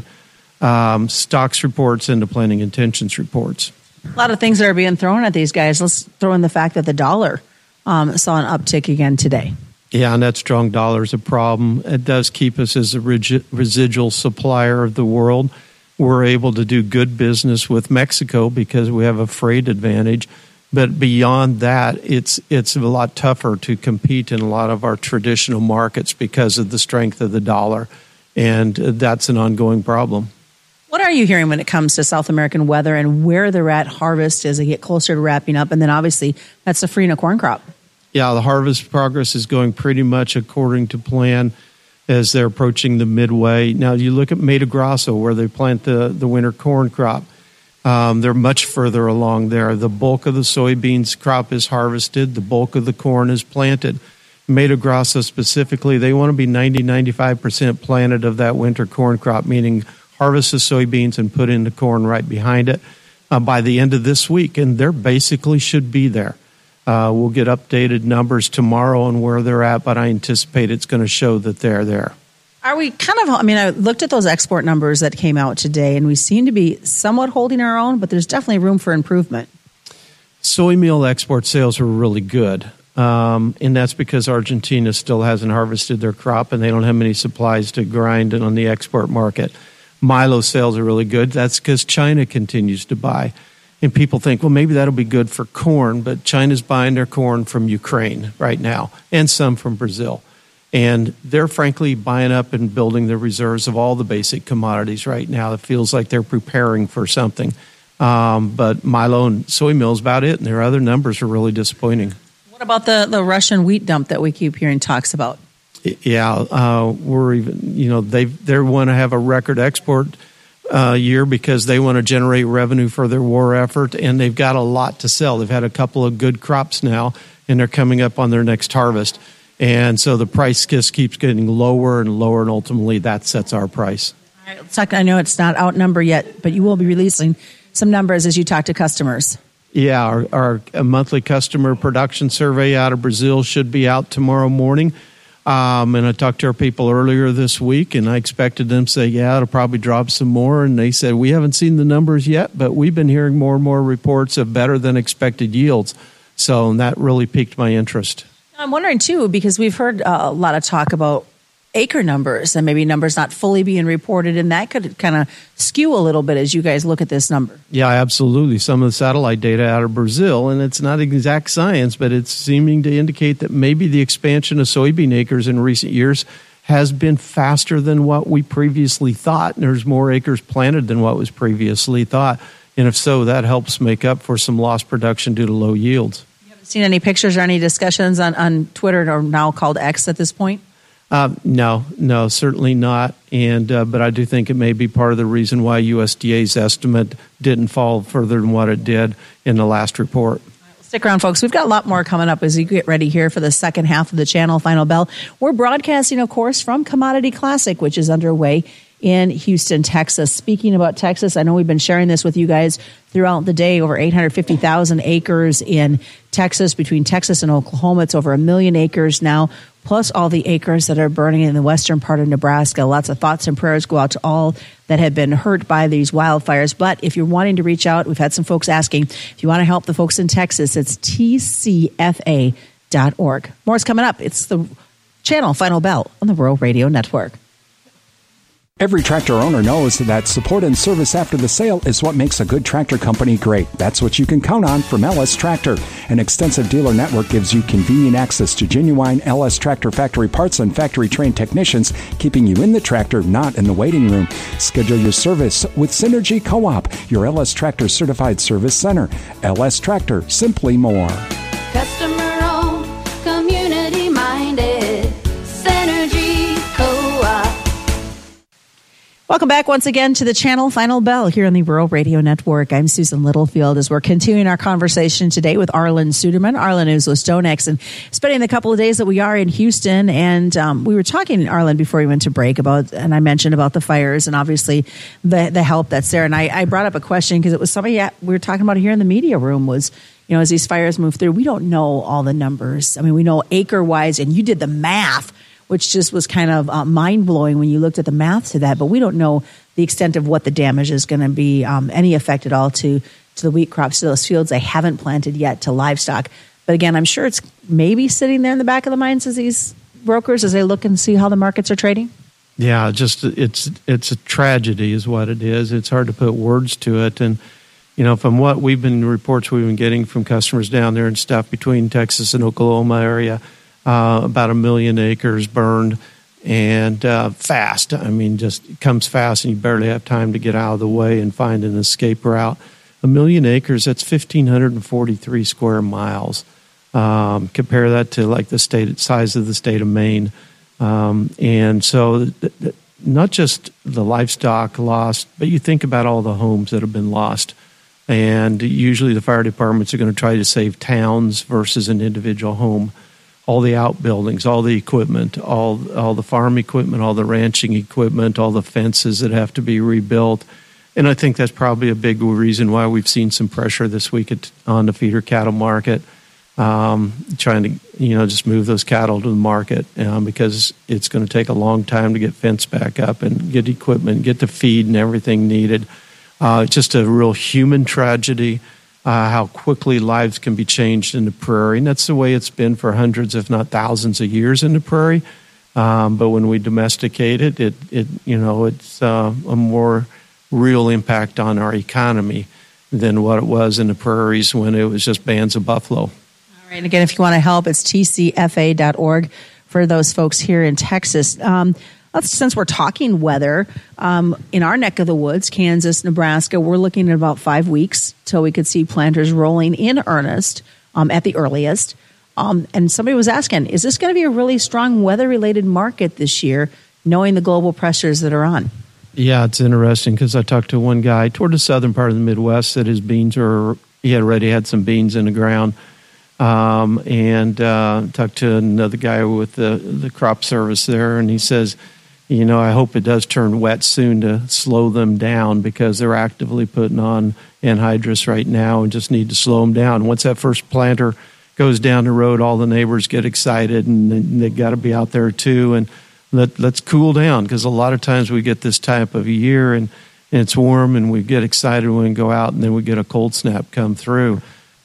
um, stocks reports and the planting intentions reports. A lot of things that are being thrown at these guys. Let's throw in the fact that the dollar Um, saw an uptick again today. Yeah, and that strong dollar is a problem. It does keep us as a regi- residual supplier of the world. We're able to do good business with Mexico because we have a freight advantage. But beyond that, it's it's a lot tougher to compete in a lot of our traditional markets because of the strength of the dollar. And that's an ongoing problem. What are you hearing when it comes to South American weather and where they're at harvest as they get closer to wrapping up? And then obviously that's the Safrinha corn crop. Yeah, the harvest progress is going pretty much according to plan as they're approaching the midway. Now, you look at Mato Grosso where they plant the, the winter corn crop. Um, they're much further along there. The bulk of the soybeans crop is harvested. The bulk of the corn is planted. Mato Grosso specifically, they want to be ninety, ninety-five percent planted of that winter corn crop, meaning harvest the soybeans and put in the corn right behind it uh, by the end of this week. And they basically should be there. Uh, we'll get updated numbers tomorrow on where they're at, but I anticipate it's going to show that they're there. Are we kind of, I mean, I looked at those export numbers that came out today, and we seem to be somewhat holding our own, but there's definitely room for improvement. Soy meal export sales were really good, um, and that's because Argentina still hasn't harvested their crop, and they don't have many supplies to grind on the export market. Milo sales are really good. That's because China continues to buy. And people think, well, maybe that'll be good for corn, but China's buying their corn from Ukraine right now, and some from Brazil. And they're frankly buying up and building the reserves of all the basic commodities right now. It feels like they're preparing for something. Um, but Milo and soy meal is about it, and their other numbers are really disappointing. What about the, the Russian wheat dump that we keep hearing talks about? Yeah, uh, we're even, you know, they they want to have a record export uh, year because they want to generate revenue for their war effort, and they've got a lot to sell. They've had a couple of good crops now, and they're coming up on their next harvest. And so the price just keeps getting lower and lower, and ultimately that sets our price. All right, let's talk, I know it's not out number yet, but you will be releasing some numbers as you talk to customers. Yeah, our, our monthly customer production survey out of Brazil should be out tomorrow morning. Um, and I talked to our people earlier this week, and I expected them to say, yeah, it'll probably drop some more. And they said, we haven't seen the numbers yet, but we've been hearing more and more reports of better than expected yields. So and that really piqued my interest. I'm wondering, too, because we've heard uh, a lot of talk about acre numbers and maybe numbers not fully being reported, and that could kind of skew a little bit as you guys look at this number. Yeah, absolutely. Some of the satellite data out of Brazil, and it's not exact science, but it's seeming to indicate that maybe the expansion of soybean acres in recent years has been faster than what we previously thought, and there's more acres planted than what was previously thought. And if so, that helps make up for some lost production due to low yields. Seen any pictures or any discussions on, on Twitter, or now called X at this point? Uh, no, no, certainly not. And uh, but I do think it may be part of the reason why U S D A's estimate didn't fall further than what it did in the last report. Stick around, folks. We've got a lot more coming up as you get ready here for the second half of the Channel Final Bell. We're broadcasting, of course, from Commodity Classic, which is underway in Houston, Texas. Speaking about Texas, I know we've been sharing this with you guys throughout the day. Over eight hundred fifty thousand acres in Texas. Between Texas and Oklahoma, it's over a million acres now, plus all the acres that are burning in the western part of Nebraska. Lots of thoughts and prayers go out to all that have been hurt by these wildfires. But if you're wanting to reach out, we've had some folks asking, if you want to help the folks in Texas, it's T C F A dot org. More is coming up. It's the Channel Final Bell on the Rural Radio Network. Every tractor owner knows that support and service after the sale is what makes a good tractor company great. That's what you can count on from L S Tractor. An extensive dealer network gives you convenient access to genuine L S Tractor factory parts and factory-trained technicians, keeping you in the tractor, not in the waiting room. Schedule your service with Synergy Co-op, your L S Tractor certified service center. L S Tractor, simply more. Customer-owned, community-minded, Synergy Co-op. Welcome back once again to the Channel Final Bell here on the Rural Radio Network. I'm Susan Littlefield as we're continuing our conversation today with Arlan Suderman. Arlan is with Stonex and spending the couple of days that we are in Houston. And um, we were talking, Arlan, before we went to break about, and I mentioned about the fires and obviously the the help that's there. And I, I brought up a question because it was somebody we were talking about here in the media room was, you know, as these fires move through, we don't know all the numbers. I mean, we know acre wise, and you did the math, which just was kind of uh, mind-blowing when you looked at the math to that. But we don't know the extent of what the damage is going to be, um, any effect at all to, to the wheat crops, to those fields they haven't planted yet, to livestock. But again, I'm sure it's maybe sitting there in the back of the minds as these brokers as they look and see how the markets are trading? Yeah, just it's it's a tragedy is what it is. It's hard to put words to it. And, you know, from what we've been, reports we've been getting from customers down there and stuff between Texas and Oklahoma area, uh, about a million acres burned and uh, fast. I mean, just it comes fast and you barely have time to get out of the way and find an escape route. A million acres, that's one thousand five hundred forty-three square miles. Um, compare that to like the state size of the state of Maine. Um, and so th- th- not just the livestock lost, but you think about all the homes that have been lost. And usually the fire departments are going to try to save towns versus an individual home. All the outbuildings, all the equipment, all all the farm equipment, all the ranching equipment, all the fences that have to be rebuilt. And I think that's probably a big reason why we've seen some pressure this week at, on the feeder cattle market, um, trying to, you know, just move those cattle to the market um, because it's going to take a long time to get fence back up and get equipment, get the feed and everything needed. Uh, just a real human tragedy, uh, how quickly lives can be changed in the prairie. And that's the way it's been for hundreds, if not thousands of years in the prairie. Um, but when we domesticate it, it, it you know, it's uh, a more real impact on our economy than what it was in the prairies when it was just bands of buffalo. All right. And again, if you want to help, it's T C F A dot org for those folks here in Texas. Um, since we're talking weather, um, in our neck of the woods, Kansas, Nebraska, we're looking at about five weeks till we could see planters rolling in earnest um, at the earliest. Um, and somebody was asking, is this going to be a really strong weather-related market this year, knowing the global pressures that are on? Yeah, it's interesting because I talked to one guy toward the southern part of the Midwest that his beans are, he had already had some beans in the ground. Um, and uh, talked to another guy with the, the crop service there, and he says, you know, I hope it does turn wet soon to slow them down because they're actively putting on anhydrous right now and just need to slow them down. Once that first planter goes down the road, all the neighbors get excited and they got to be out there too. And Let, let's cool down because a lot of times we get this type of year and, and it's warm and we get excited when we go out and then we get a cold snap come through.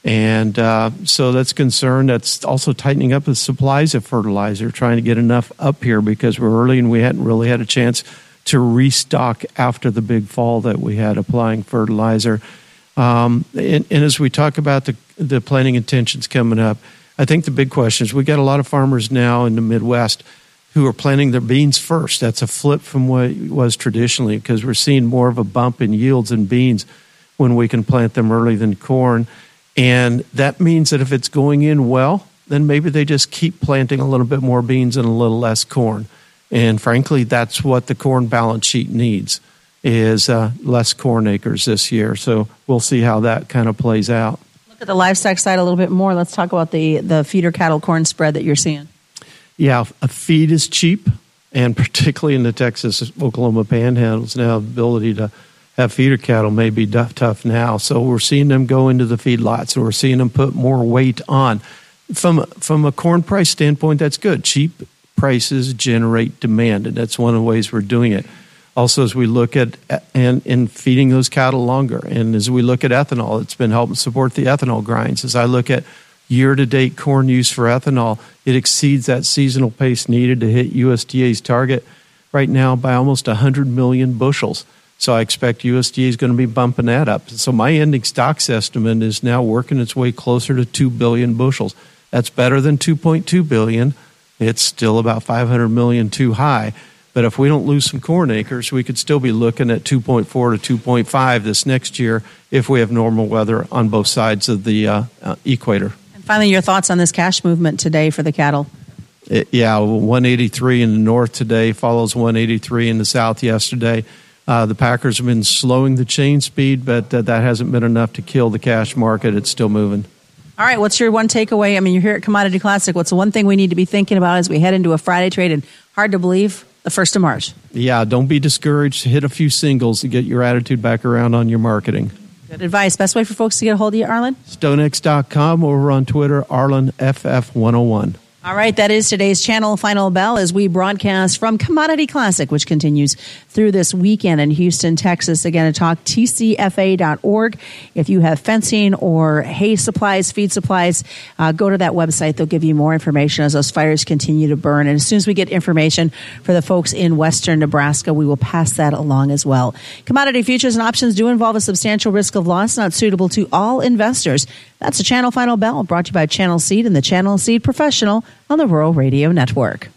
And uh, so that's concern. That's also tightening up the supplies of fertilizer, trying to get enough up here because we're early and we hadn't really had a chance to restock after the big fall that we had applying fertilizer. Um, and, and as we talk about the, the planting intentions coming up, I think the big question is we got a lot of farmers now in the Midwest who are planting their beans first. That's a flip from what it was traditionally because we're seeing more of a bump in yields in beans when we can plant them early than corn. And that means that if it's going in well, then maybe they just keep planting a little bit more beans and a little less corn. And frankly, that's what the corn balance sheet needs is uh, less corn acres this year. So we'll see how that kind of plays out. Look at the livestock side a little bit more. Let's talk about the, the feeder cattle corn spread that you're seeing. Yeah, a feed is cheap, and particularly in the Texas-Oklahoma panhandles now, the ability to have feeder cattle may be tough now. So we're seeing them go into the feedlots, and we're seeing them put more weight on. From, from a corn price standpoint, that's good. Cheap prices generate demand, and that's one of the ways we're doing it. Also, as we look at and, and feeding those cattle longer, and as we look at ethanol, it's been helping support the ethanol grinds. As I look at year-to-date corn use for ethanol, it exceeds that seasonal pace needed to hit U S D A's target right now by almost one hundred million bushels. So I expect U S D A is going to be bumping that up. So my ending stocks estimate is now working its way closer to two billion bushels. That's better than two point two billion. It's still about five hundred million too high. But if we don't lose some corn acres, we could still be looking at two point four to two point five this next year if we have normal weather on both sides of the uh, uh, equator. Finally, your thoughts on this cash movement today for the cattle? It, yeah, one eighty-three in the north today follows one eighty-three in the south yesterday. Uh, the Packers have been slowing the chain speed, but uh, that hasn't been enough to kill the cash market. It's still moving. All right, what's your one takeaway? I mean, you're here at Commodity Classic. What's the one thing we need to be thinking about as we head into a Friday trade? And hard to believe, the first of March. Yeah, don't be discouraged. Hit a few singles to get your attitude back around on your marketing. Good advice. Best way for folks to get a hold of you, Arlen? Stonex dot com or on Twitter, Arlen F F one oh one. All right, that is today's Channel Final Bell as we broadcast from Commodity Classic, which continues through this weekend in Houston, Texas. Again, to talk T C F A dot org. If you have fencing or hay supplies, feed supplies, uh, go to that website. They'll give you more information as those fires continue to burn. And as soon as we get information for the folks in western Nebraska, we will pass that along as well. Commodity futures and options do involve a substantial risk of loss, not suitable to all investors. That's a Channel Final Bell brought to you by Channel Seed and the Channel Seed Professional on the Rural Radio Network.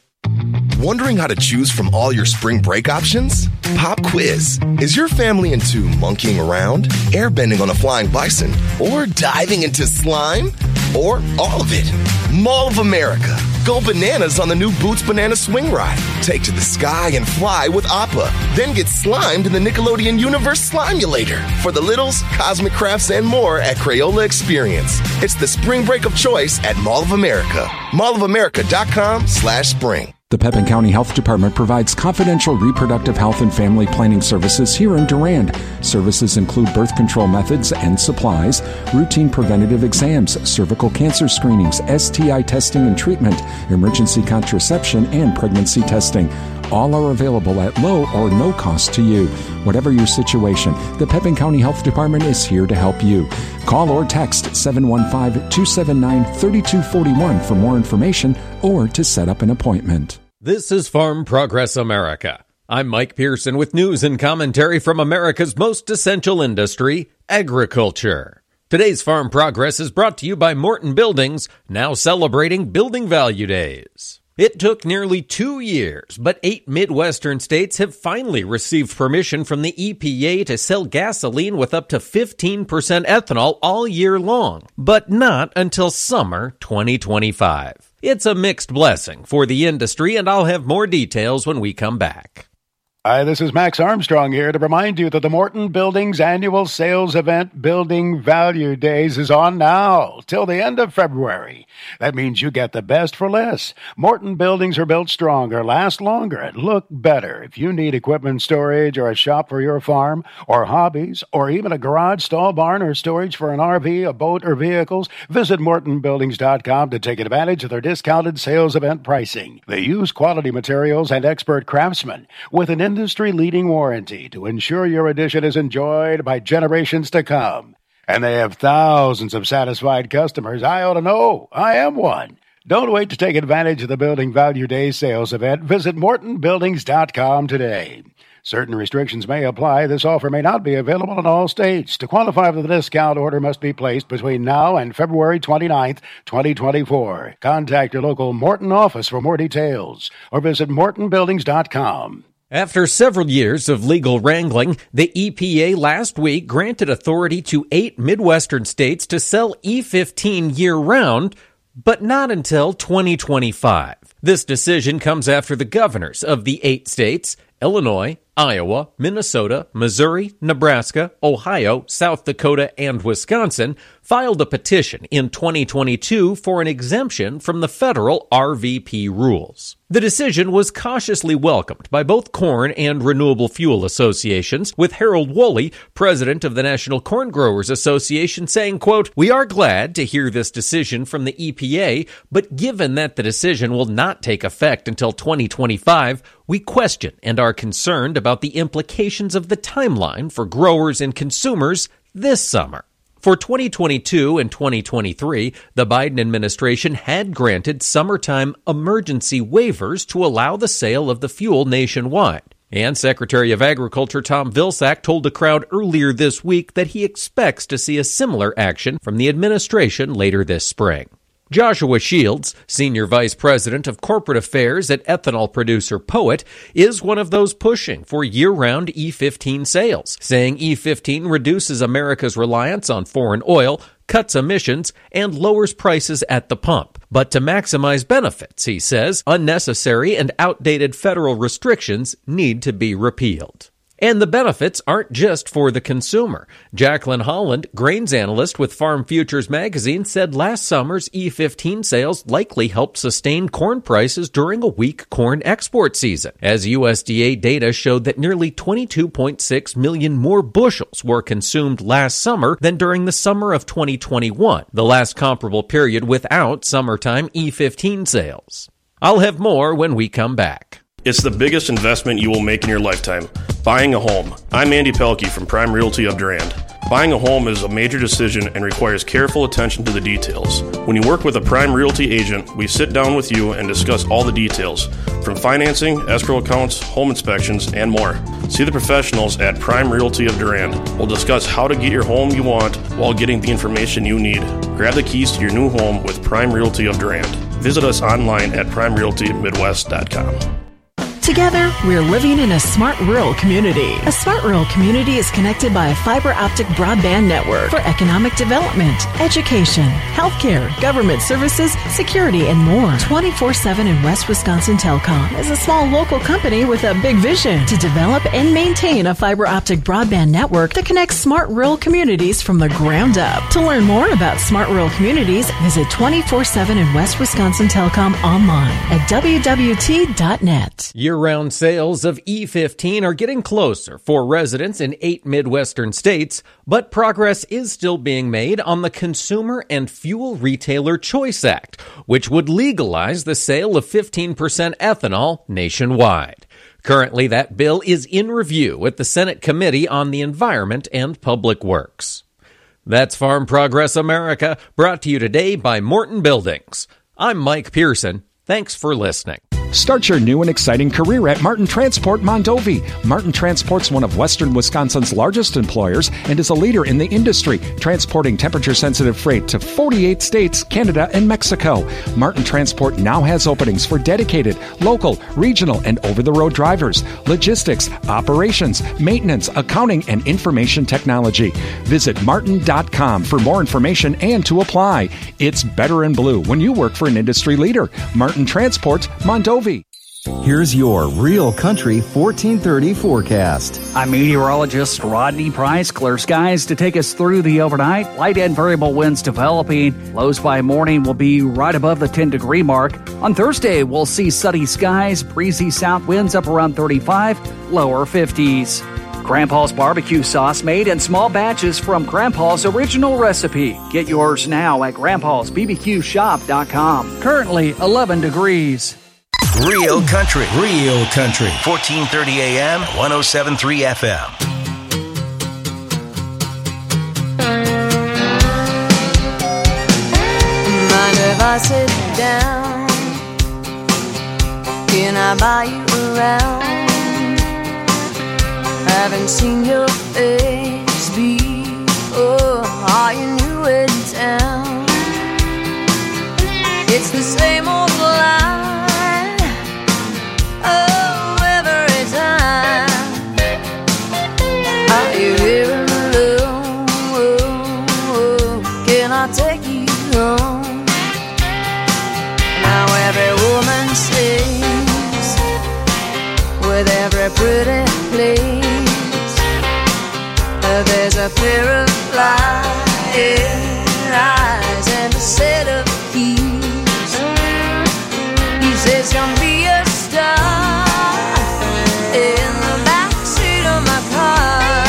Wondering how to choose from all your spring break options? Pop quiz. Is your family into monkeying around, airbending on a flying bison, or diving into slime? Or all of it? Mall of America. Go bananas on the new Boots Banana Swing Ride. Take to the sky and fly with Appa. Then get slimed in the Nickelodeon Universe Slimulator. For the littles, cosmic crafts, and more at Crayola Experience. It's the spring break of choice at Mall of America. mall of america dot com slash spring. The Pepin County Health Department provides confidential reproductive health and family planning services here in Durand. Services include birth control methods and supplies, routine preventative exams, cervical cancer screenings, S T I testing and treatment, emergency contraception, and pregnancy testing. All are available at low or no cost to you. Whatever your situation, the Pepin County Health Department is here to help you. Call or text seven one five, two seven nine, three two four one for more information or to set up an appointment. This is Farm Progress America. I'm Mike Pearson with news and commentary from America's most essential industry, agriculture. Today's Farm Progress is brought to you by Morton Buildings, now celebrating Building Value Days. It took nearly two years, but eight Midwestern states have finally received permission from the E P A to sell gasoline with up to fifteen percent ethanol all year long, but not until summer twenty twenty-five. It's a mixed blessing for the industry, and I'll have more details when we come back. Hi, this is Max Armstrong here to remind you that the Morton Buildings annual sales event, Building Value Days, is on now till the end of February. That means you get the best for less. Morton Buildings are built stronger, last longer, and look better. If you need equipment storage or a shop for your farm or hobbies or even a garage, stall, barn, or storage for an R V, a boat, or vehicles, visit morton buildings dot com to take advantage of their discounted sales event pricing. They use quality materials and expert craftsmen with an industry-leading warranty to ensure your addition is enjoyed by generations to come. And they have thousands of satisfied customers. I ought to know. I am one. Don't wait to take advantage of the Building Value Day sales event. Visit morton buildings dot com today. Certain restrictions may apply. This offer may not be available in all states. To qualify for the discount, order must be placed between now and February twenty-ninth, twenty twenty-four. Contact your local Morton office for more details or visit morton buildings dot com. After several years of legal wrangling, the E P A last week granted authority to eight Midwestern states to sell E fifteen year-round, but not until twenty twenty-five. This decision comes after the governors of the eight states, Illinois, Iowa, Minnesota, Missouri, Nebraska, Ohio, South Dakota, and Wisconsin, filed a petition in twenty twenty-two for an exemption from the federal R V P rules. The decision was cautiously welcomed by both corn and renewable fuel associations, with Harold Woolley, president of the National Corn Growers Association, saying, quote, "We are glad to hear this decision from the E P A, but given that the decision will not take effect until twenty twenty-five, we question and are concerned about the implications of the timeline for growers and consumers this summer." For twenty twenty-two and twenty twenty-three, the Biden administration had granted summertime emergency waivers to allow the sale of the fuel nationwide. And Secretary of Agriculture Tom Vilsack told a crowd earlier this week that he expects to see a similar action from the administration later this spring. Joshua Shields, Senior Vice President of Corporate Affairs at ethanol producer Poet, is one of those pushing for year-round E fifteen sales, saying E fifteen reduces America's reliance on foreign oil, cuts emissions, and lowers prices at the pump. But to maximize benefits, he says, unnecessary and outdated federal restrictions need to be repealed. And the benefits aren't just for the consumer. Jacqueline Holland, grains analyst with Farm Futures magazine, said last summer's E fifteen sales likely helped sustain corn prices during a weak corn export season, as U S D A data showed that nearly twenty-two point six million more bushels were consumed last summer than during the summer of twenty twenty-one, the last comparable period without summertime E fifteen sales. I'll have more when we come back. It's the biggest investment you will make in your lifetime, buying a home. I'm Andy Pelkey from Prime Realty of Durand. Buying a home is a major decision and requires careful attention to the details. When you work with a Prime Realty agent, we sit down with you and discuss all the details, from financing, escrow accounts, home inspections, and more. See the professionals at Prime Realty of Durand. We'll discuss how to get your home you want while getting the information you need. Grab the keys to your new home with Prime Realty of Durand. Visit us online at prime realty midwest dot com. Together, we're living in a smart rural community. A smart rural community is connected by a fiber optic broadband network for economic development, education, healthcare, government services, security, and more. twenty-four seven in West Wisconsin Telecom is a small local company with a big vision to develop and maintain a fiber optic broadband network that connects smart rural communities from the ground up. To learn more about smart rural communities, visit twenty-four seven in West Wisconsin Telecom online at w w t dot net. Year-round sales of E fifteen are getting closer for residents in eight Midwestern states, but progress is still being made on the Consumer and Fuel Retailer Choice Act, which would legalize the sale of fifteen percent ethanol nationwide. Currently, that bill is in review at the Senate Committee on the Environment and Public Works. That's Farm Progress America, brought to you today by Morton Buildings. I'm Mike Pearson. Thanks for listening. Start your new and exciting career at Martin Transport Mondovi. Martin Transport's one of Western Wisconsin's largest employers and is a leader in the industry, transporting temperature-sensitive freight to forty-eight states, Canada, and Mexico. Martin Transport now has openings for dedicated, local, regional, and over-the-road drivers, logistics, operations, maintenance, accounting, and information technology. Visit martin dot com for more information and to apply. It's better in blue when you work for an industry leader. Martin Transport Mondovi. Here's your Real Country fourteen thirty forecast. I'm meteorologist Rodney Price. Clear skies to take us through the overnight. Light and variable winds developing. Lows by morning will be right above the ten degree mark. On Thursday, we'll see sunny skies, breezy south winds up around thirty-five, lower fifties. Grandpa's barbecue sauce made in small batches from Grandpa's original recipe. Get yours now at grandpas b b q shop dot com. Currently eleven degrees. Real Country. Real Country. fourteen thirty A M, one oh seven point three F M. Mind if I sit down? Can I buy you around? Haven't seen your face before. Are you new in town? It's the same old line. Oh, every time. Are you here alone? Can I take you home? Now every woman sings with every pretty place. There's a pair of flying eyes and a set of keys. He says, come be a star in the backseat of my car.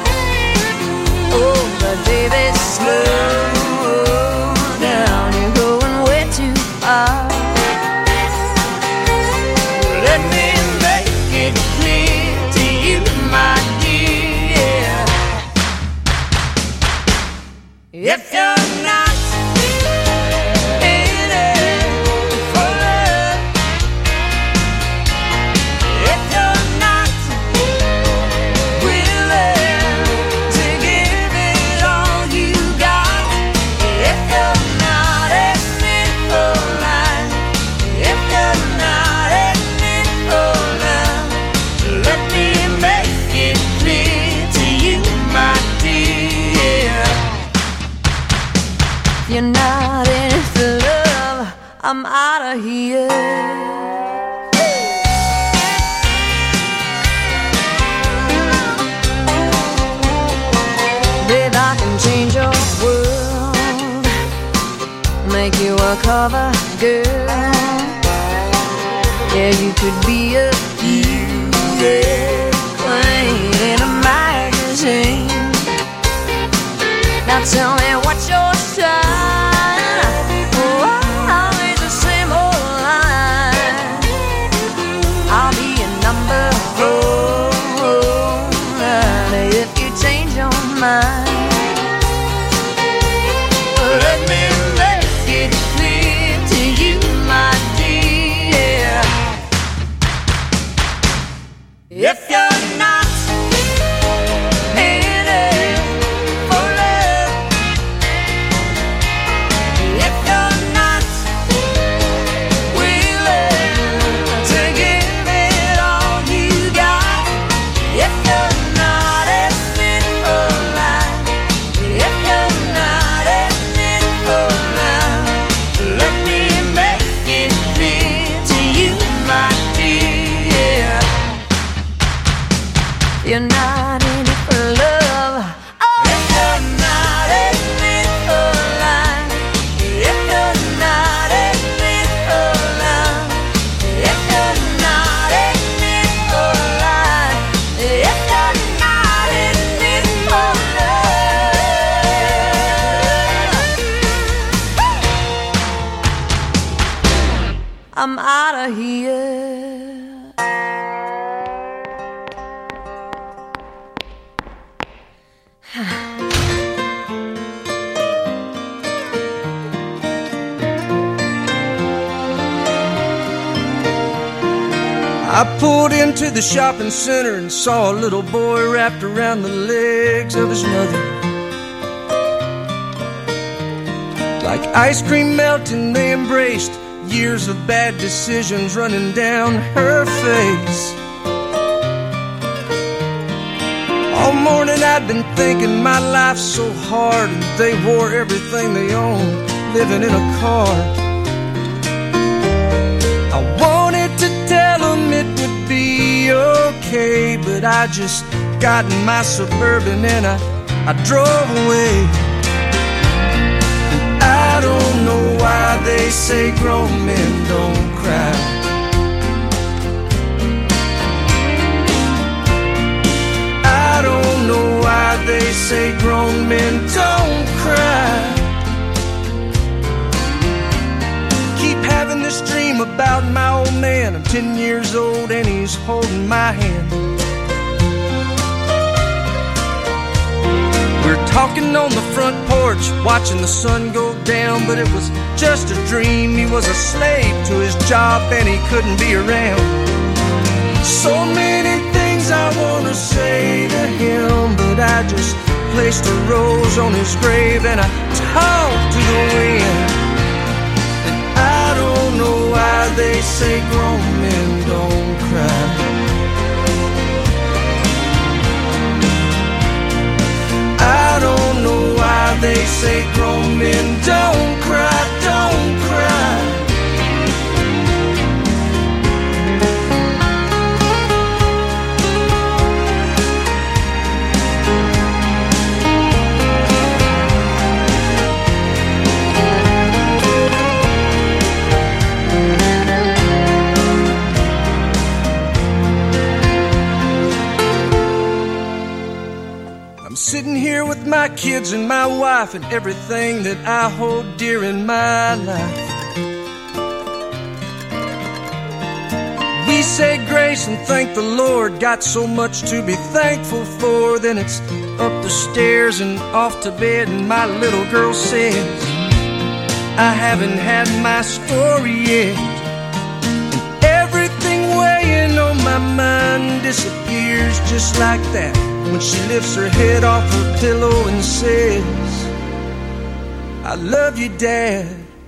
Oh, but baby, slow down, you're going way too far. Let me make it clear to you, my dear. If you're not you're not in it for love, I'm out of here. make you a cover girl. Yeah, you could be a queen in a magazine. Now tell me what's your sign? Oh, always the same old line. I'll be a number four if you change your mind. Let me make it clear to you, my dear. If you're not in it for love, if you're not willing to give it all you got, if you're not admit for life, if you're not admit for love, let me make it clear to you, my dear. You're not in it for love. Oh, if you're not admit for life, if you're not admit for love, if you're not admit for life, if you're not admit for love, I'm out of here. I pulled into the shopping center and saw a little boy wrapped around the legs of his mother. Like ice cream melting, they embraced, years of bad decisions running down her face. All morning I'd been thinking my life's so hard, and they wore everything they owned, living in a car. I wanted to tell them it would be okay, but I just got in my Suburban and I, I drove away. And I don't know why they say grown men don't cry. I don't know why they say grown men don't cry. Having this dream about my old man. I'm ten years old and he's holding my hand. We're talking on the front porch, watching the sun go down, but it was just a dream. He was a slave to his job and he couldn't be around. So many things I want to say to him, but I just placed a rose on his grave and I talked to the wind. I don't know why they say grown men don't cry. I don't know why they say grown men don't cry, don't cry. Sitting here with my kids and my wife and everything that I hold dear in my life. We say grace and thank the Lord, got so much to be thankful for. Then it's up the stairs and off to bed, and my little girl says, I haven't had my story yet. And everything weighing on my mind disappears just like that when she lifts her head off her pillow and says, I love you, Dad.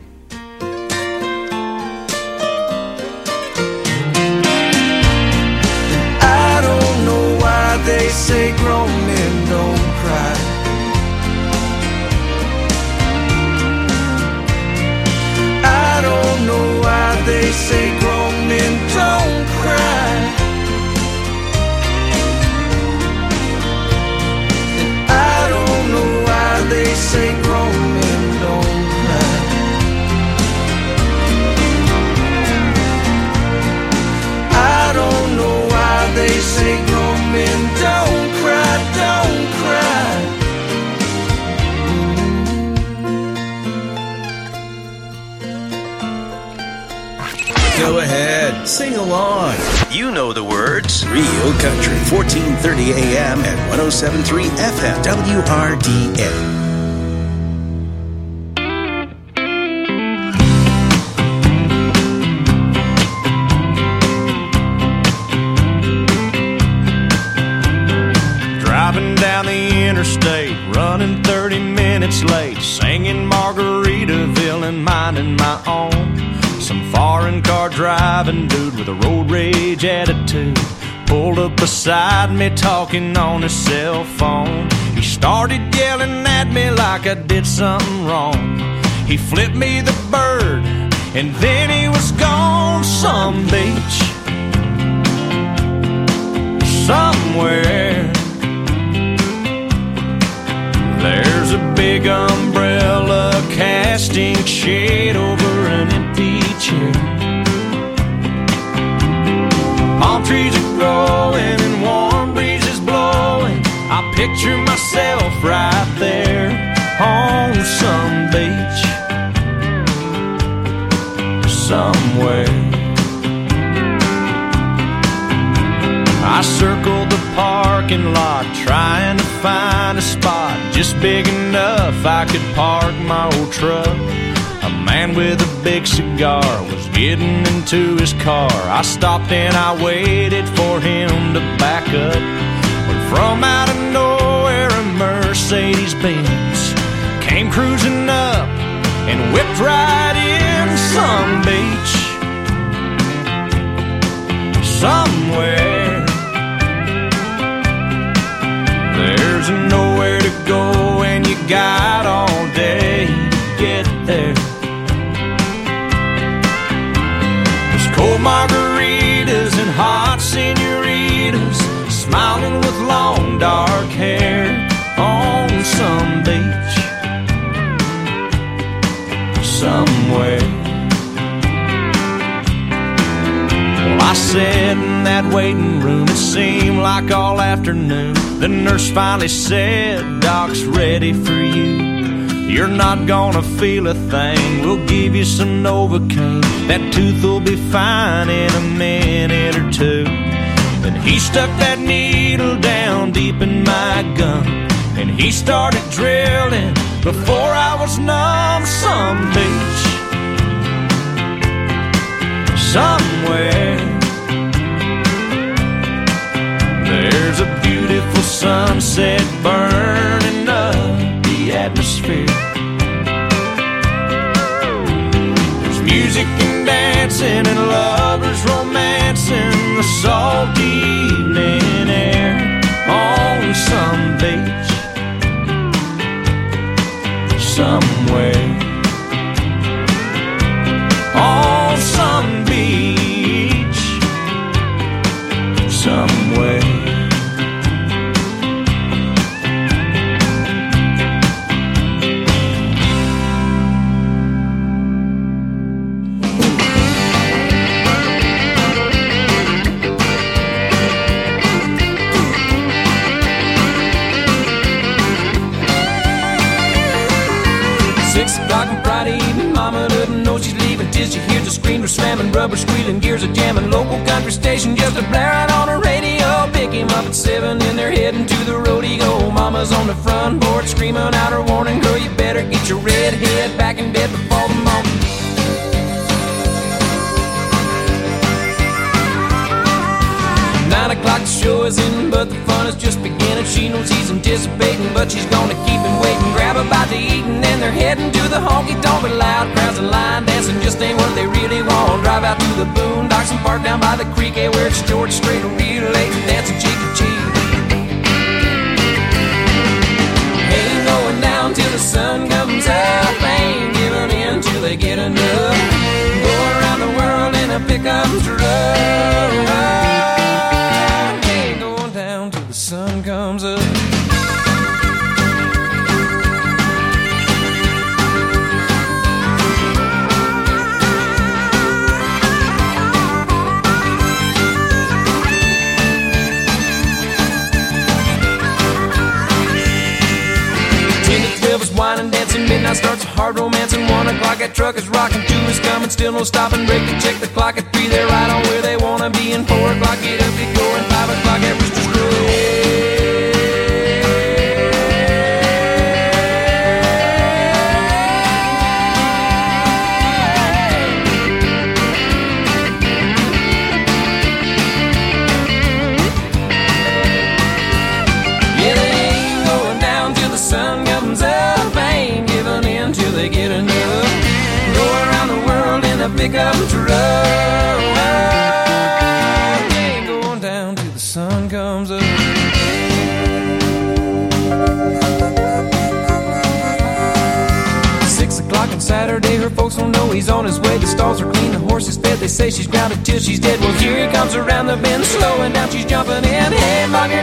And I don't know why they say grown men don't cry. I don't know why they say grown men don't cry. They say grown men don't cry. Go ahead, sing along. You know the words. Real Country, fourteen thirty A M and one oh seven point three F M, W R D A. Down the interstate, running thirty minutes late, singing Margaritaville and minding my own. Some foreign car driving dude with a road rage attitude pulled up beside me talking on his cell phone. He started yelling at me like I did something wrong. He flipped me the bird and then he was gone. Some beach somewhere, there's a big umbrella casting shade over an empty chair. Palm trees are growing and warm breezes blowing. I picture myself right there on some beach somewhere. I circled the parking lot trying to find a spot just big enough I could park my old truck. A man with a big cigar was getting into his car. I stopped and I waited for him to back up, when from out of nowhere a Mercedes Benz came cruising up and whipped right in. Some beach somewhere, there's nowhere to go and you got all day to get there. There's cold margaritas and hot senoritas smiling with long dark hair on some beach somewhere. Well, I sat in that waiting room, it seemed like all afternoon. The nurse finally said, Doc's ready for you. You're not gonna feel a thing, we'll give you some Novocaine. That tooth will be fine in a minute or two. Then he stuck that needle down deep in my gum, and he started drilling before I was numb. Some beach somewhere, there's a beautiful sunset burning up the atmosphere. There's music and dancing and lovers romancing the salty evening air on some beach somewhere. On some beach somewhere. Six o'clock on Friday evening, mama doesn't know she's leaving till she hears the screamer slamming, rubber squealing, gears are jamming. Local country station just a blaring on the radio. Pick him up at seven and they're heading to the rodeo. Mama's on the front porch screaming out her warning, girl, you better get your red head back in bed before the morning. Nine o'clock the show is in, but the fun is just beginning. She knows he's anticipating, but she's gonna keep him waiting. Grab a bite to eat and then they're heading to the honky-tonk. But loud crowds and line dancing just ain't what they really want. Drive out to the boondocks and park down by the creek, eh, where it's George Strait real late and dancing cheek to cheek. Ain't going down till the sun comes up, ain't giving in till they get enough. Go around the world in a pickup truck. Sun comes up. truck is rocking, two is coming, still no stopping, break to check the clock at three, they're right on where they wanna be, and four o'clock, get up, get going, five o'clock at Rooster's Crow. Pickup truck, ain't going down till the sun comes up. Six o'clock on Saturday, her folks don't know he's on his way. The stalls are clean, the horse is fed. They say she's grounded till she's dead. Well, here he comes around the bend, slowing down, she's jumping in. Hey, mom, you're